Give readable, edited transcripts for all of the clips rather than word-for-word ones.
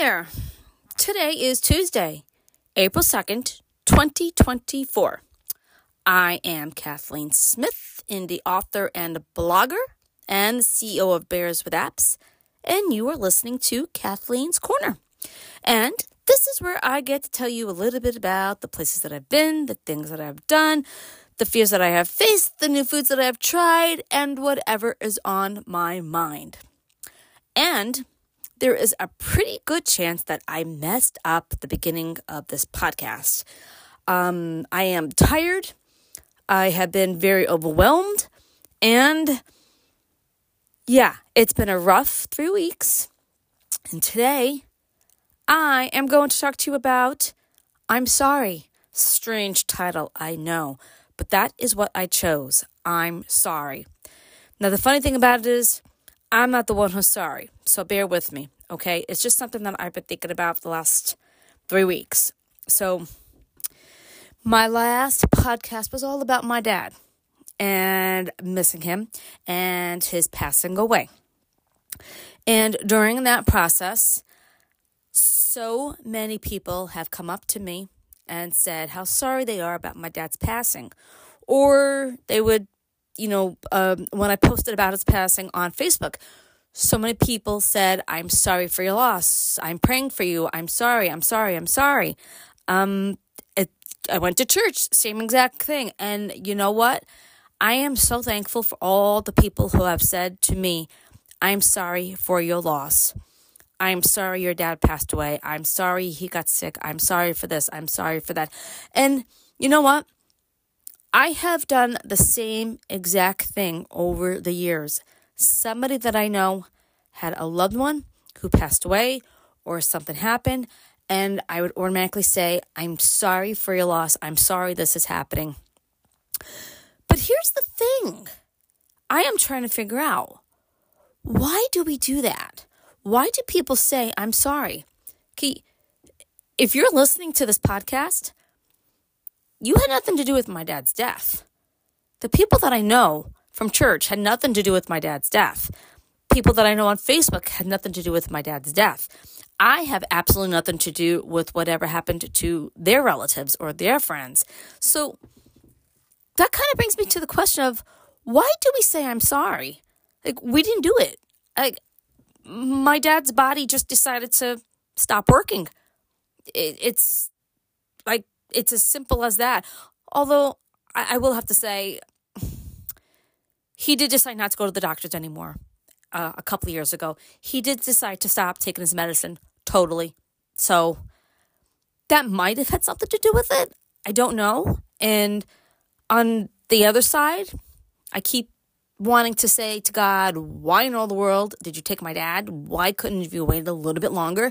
there. Today is Tuesday, April 2nd, 2024. I am Kathleen Smith, indie author and blogger, and the CEO of Bears with Apps, and you are listening to Kathleen's Corner. And this is where I get to tell you a little bit about the places that I've been, the things that I've done, the fears that I have faced, the new foods that I have tried, and whatever is on my mind. And there is a pretty good chance that I messed up the beginning of this podcast. I am tired. I have been very overwhelmed. And yeah, it's been a rough 3 weeks. And today, I am going to talk to you about I'm Sorry. Strange title, I know. But that is what I chose. I'm sorry. Now, the funny thing about it is, I'm not the one who's sorry, so bear with me, okay? It's just something that I've been thinking about for the last 3 weeks. So, my last podcast was all about my dad and missing him and his passing away. And during that process, so many people have come up to me and said how sorry they are about my dad's passing. Or they would when I posted about his passing on Facebook, so many people said, I'm sorry for your loss. I'm praying for you. I'm sorry. I went to church, same exact thing. And you know what? I am so thankful for all the people who have said to me, I'm sorry for your loss. I'm sorry your dad passed away. I'm sorry he got sick. I'm sorry for this. I'm sorry for that. And you know what? I have done the same exact thing over the years. Somebody that I know had a loved one who passed away or something happened, and I would automatically say, I'm sorry for your loss. I'm sorry this is happening. But here's the thing. I am trying to figure out, why do we do that? Why do people say, I'm sorry? Okay, if you're listening to this podcast, you had nothing to do with my dad's death. The people that I know from church had nothing to do with my dad's death. People that I know on Facebook had nothing to do with my dad's death. I have absolutely nothing to do with whatever happened to their relatives or their friends. So that kind of brings me to the question of, why do we say I'm sorry? Like, we didn't do it. Like, my dad's body just decided to stop working. It's as simple as that. Although, I will have to say, he did decide not to go to the doctors anymore a couple of years ago. He did decide to stop taking his medicine totally. So, that might have had something to do with it. I don't know. And on the other side, I keep wanting to say to God, why in all the world did you take my dad? Why couldn't you wait a little bit longer?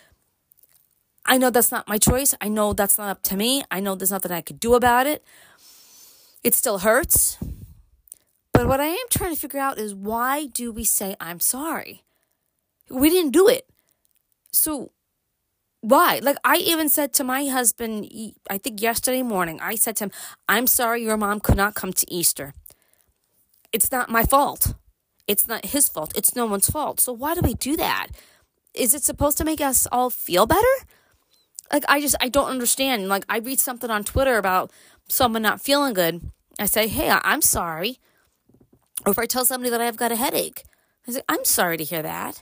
I know that's not my choice. I know that's not up to me. I know there's nothing I could do about it. It still hurts. But what I am trying to figure out is, why do we say I'm sorry? We didn't do it. So why? Like, I even said to my husband, I think yesterday morning, I said to him, I'm sorry your mom could not come to Easter. It's not my fault. It's not his fault. It's no one's fault. So why do we do that? Is it supposed to make us all feel better? Like, I don't understand. Like, I read something on Twitter about someone not feeling good. I say, hey, I'm sorry. Or if I tell somebody that I've got a headache, I say, I'm sorry to hear that.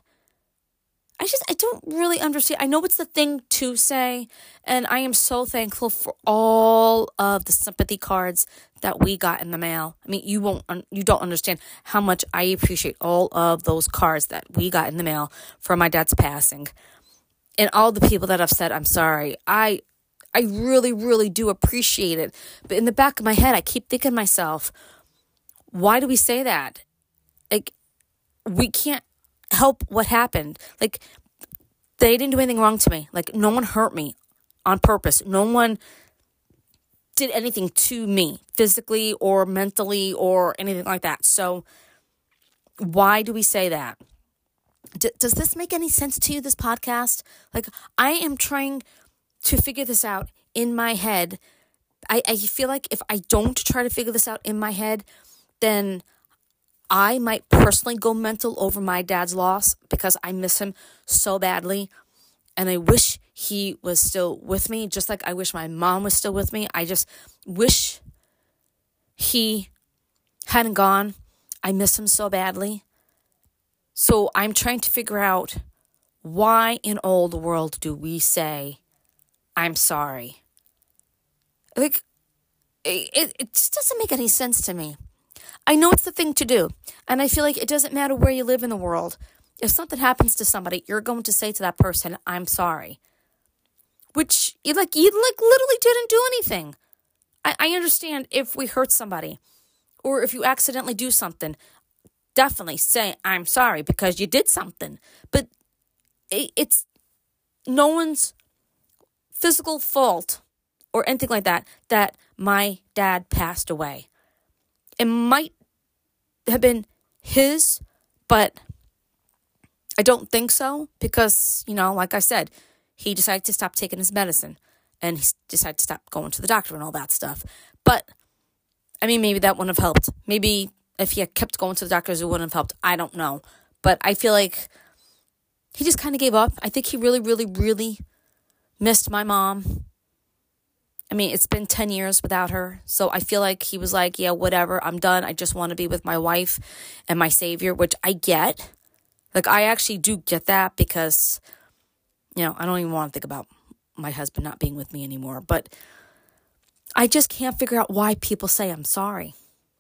I don't really understand. I know it's the thing to say, and I am so thankful for all of the sympathy cards that we got in the mail. I mean, you don't understand how much I appreciate all of those cards that we got in the mail for my dad's passing. And all the people that have said, I'm sorry. I really, really do appreciate it. But in the back of my head, I keep thinking to myself, why do we say that? Like, we can't help what happened. Like, they didn't do anything wrong to me. Like, no one hurt me on purpose. No one did anything to me physically or mentally or anything like that. So why do we say that? Does this make any sense to you, this podcast? Like, I am trying to figure this out in my head. I feel like if I don't try to figure this out in my head, then I might personally go mental over my dad's loss because I miss him so badly. And I wish he was still with me, just like I wish my mom was still with me. I just wish he hadn't gone. I miss him so badly. So I'm trying to figure out, why in all the world do we say, I'm sorry? Like, it just doesn't make any sense to me. I know it's the thing to do. And I feel like it doesn't matter where you live in the world. If something happens to somebody, you're going to say to that person, I'm sorry. Which, you literally didn't do anything. I understand if we hurt somebody, or if you accidentally do something, definitely say, I'm sorry, because you did something. But it's no one's physical fault or anything like that my dad passed away. It might have been his, but I don't think so, because, like I said, he decided to stop taking his medicine, and he decided to stop going to the doctor and all that stuff. But, maybe that wouldn't have helped. Maybe if he had kept going to the doctors, it wouldn't have helped. I don't know. But I feel like he just kind of gave up. I think he really, really, really missed my mom. It's been 10 years without her. So I feel like he was like, yeah, whatever, I'm done. I just want to be with my wife and my savior, which I get. Like, I actually do get that, because, I don't even want to think about my husband not being with me anymore. But I just can't figure out why people say I'm sorry.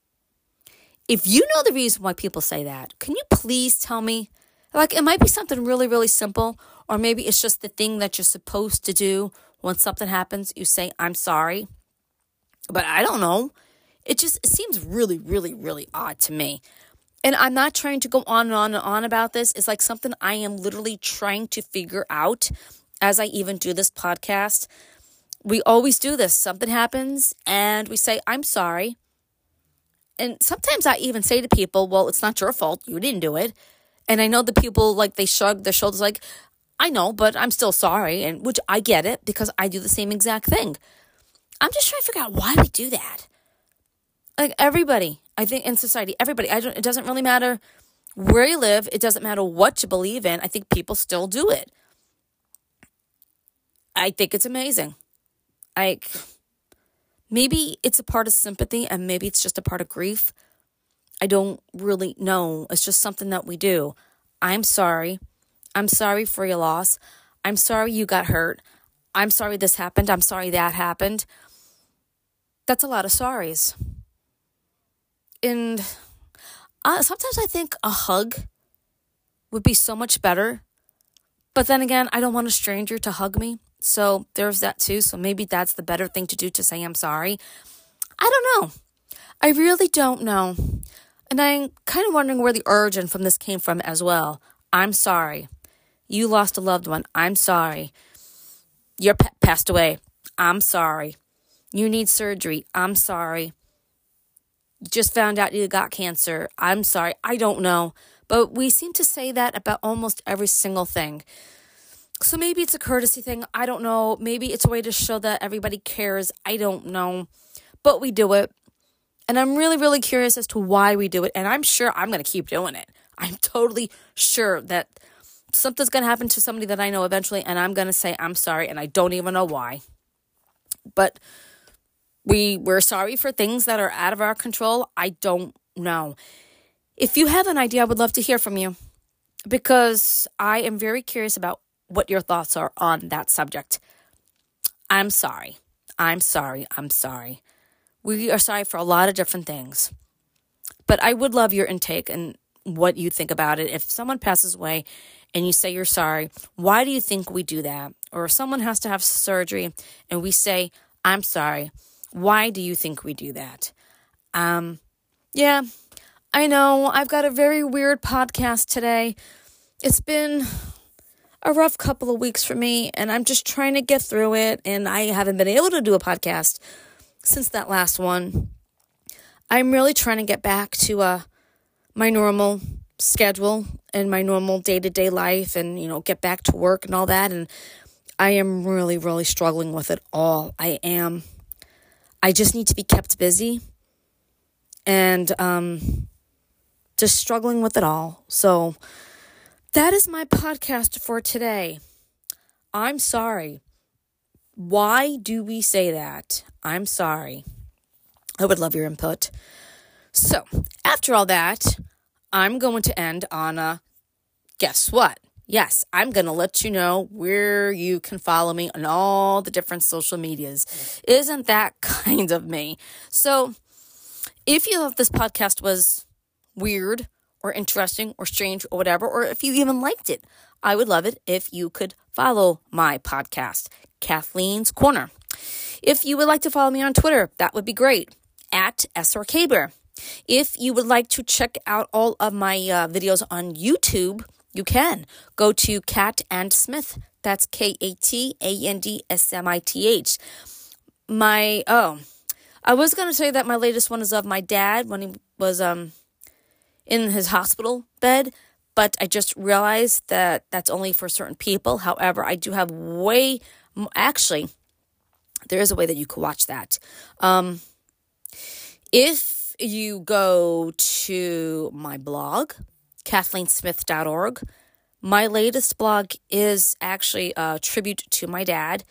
If you know the reason why people say that, can you please tell me? Like, it might be something really, really simple, or maybe it's just the thing that you're supposed to do. When something happens, you say, I'm sorry. But I don't know. It seems really, really, really odd to me. And I'm not trying to go on and on and on about this. It's like something I am literally trying to figure out as I even do this podcast. We always do this. Something happens and we say, I'm sorry. And sometimes I even say to people, well, it's not your fault. You didn't do it. And I know the people, like, they shrug their shoulders like, I know, but I'm still sorry. And which I get it, because I do the same exact thing. I'm just trying to figure out why we do that. Like, everybody, I think in society, everybody, it doesn't really matter where you live. It doesn't matter what you believe in. I think people still do it. I think it's amazing. Maybe it's a part of sympathy, and maybe it's just a part of grief. I don't really know. It's just something that we do. I'm sorry. I'm sorry for your loss. I'm sorry you got hurt. I'm sorry this happened. I'm sorry that happened. That's a lot of sorries. And sometimes I think a hug would be so much better. But then again, I don't want a stranger to hug me. So there's that too. So maybe that's the better thing to do, to say I'm sorry. I don't know. I really don't know. And I'm kind of wondering where the origin from this came from as well. I'm sorry. You lost a loved one. I'm sorry. Your pet passed away. I'm sorry. You need surgery. I'm sorry. You just found out you got cancer. I'm sorry. I don't know. But we seem to say that about almost every single thing. So maybe it's a courtesy thing. I don't know. Maybe it's a way to show that everybody cares. I don't know. But we do it. And I'm really, really curious as to why we do it. And I'm sure I'm going to keep doing it. I'm totally sure that something's going to happen to somebody that I know eventually. And I'm going to say I'm sorry. And I don't even know why. But we're sorry for things that are out of our control. I don't know. If you have an idea, I would love to hear from you. Because I am very curious about what your thoughts are on that subject. I'm sorry. I'm sorry. I'm sorry. We are sorry for a lot of different things. But I would love your intake and what you think about it. If someone passes away and you say you're sorry, why do you think we do that? Or if someone has to have surgery and we say, I'm sorry, why do you think we do that? Yeah, I know. I've got a very weird podcast today. It's been a rough couple of weeks for me, and I'm just trying to get through it, and I haven't been able to do a podcast since that last one. I'm really trying to get back to my normal schedule and my normal day-to-day life and, get back to work and all that, and I am really, really struggling with it all. I am. I just need to be kept busy and just struggling with it all. So that is my podcast for today. I'm sorry. Why do we say that? I'm sorry. I would love your input. So, after all that, I'm going to end on a guess what? Yes, I'm going to let you know where you can follow me on all the different social medias. Isn't that kind of me? So, if you thought this podcast was weird or interesting or strange or whatever, or if you even liked it, I would love it if you could follow my podcast, Kathleen's Corner. If you would like to follow me on Twitter, that would be great, at SRKaber. If you would like to check out all of my videos on YouTube, you can go to Kat and Smith. That's KATANDSMITH. I was going to say that my latest one is of my dad when he was in his hospital bed, but I just realized that that's only for certain people. However, I do have actually, there is a way that you could watch that. If you go to my blog, KathleenSmith.org, my latest blog is actually a tribute to my dad.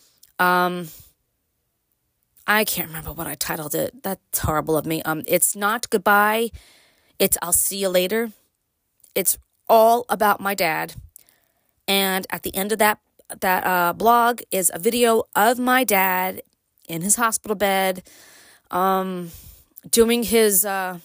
I can't remember what I titled it. That's horrible of me. It's not goodbye. It's I'll see you later. It's all about my dad. And at the end of that blog is a video of my dad in his hospital bed, doing his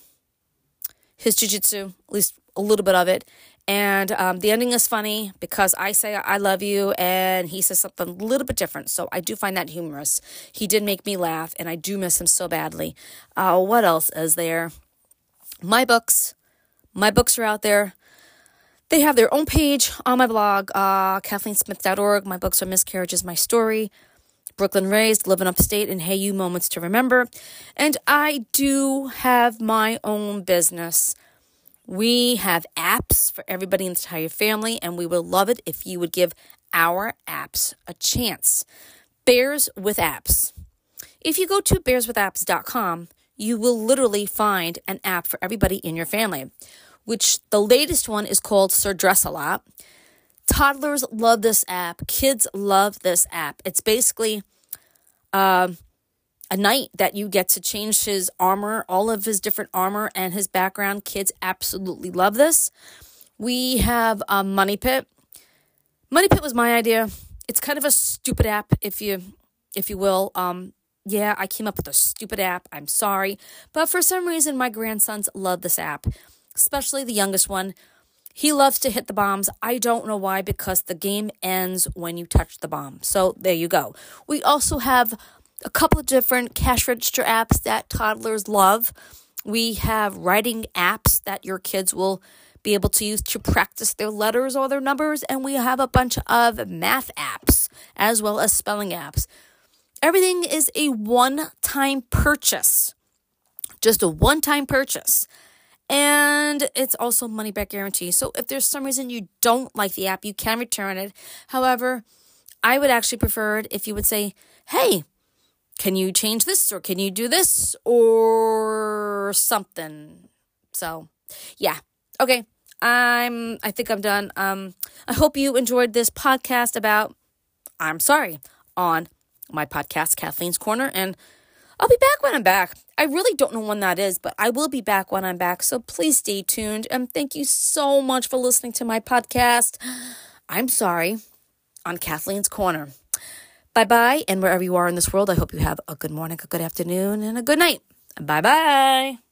jiu-jitsu, at least a little bit of it. And the ending is funny because I say I love you and he says something a little bit different. So I do find that humorous. He did make me laugh and I do miss him so badly. What else is there? My books are out there. They have their own page on my blog, KathleenSmith.org. My books are Miscarriages, My Story, Brooklyn Raised, Living Upstate, and Hey You, Moments to Remember. And I do have my own business. We have apps for everybody in the entire family, and we would love it if you would give our apps a chance. Bears with Apps. If you go to bearswithapps.com, you will literally find an app for everybody in your family, which the latest one is called Sir Dress-A-Lot. Toddlers love this app. Kids love this app. It's basically a knight that you get to change his armor, all of his different armor and his background. Kids absolutely love this. We have Money Pit. Money Pit was my idea. It's kind of a stupid app, if you will. Yeah, I came up with a stupid app. I'm sorry. But for some reason, my grandsons love this app, especially the youngest one. He loves to hit the bombs. I don't know why, because the game ends when you touch the bomb. So there you go. We also have a couple of different cash register apps that toddlers love. We have writing apps that your kids will be able to use to practice their letters or their numbers. And we have a bunch of math apps as well as spelling apps. Everything is a one-time purchase. Just a one-time purchase. And it's also money back guarantee. So if there's some reason you don't like the app, you can return it. However, I would actually prefer it if you would say, hey, can you change this or can you do this or something? So, yeah. Okay. I think I'm done. I hope you enjoyed this podcast about I'm sorry on my podcast, Kathleen's Corner, and I'll be back when I'm back. I really don't know when that is, but I will be back when I'm back. So please stay tuned. And thank you so much for listening to my podcast. I'm sorry on Kathleen's Corner. Bye-bye. And wherever you are in this world, I hope you have a good morning, a good afternoon, and a good night. Bye-bye.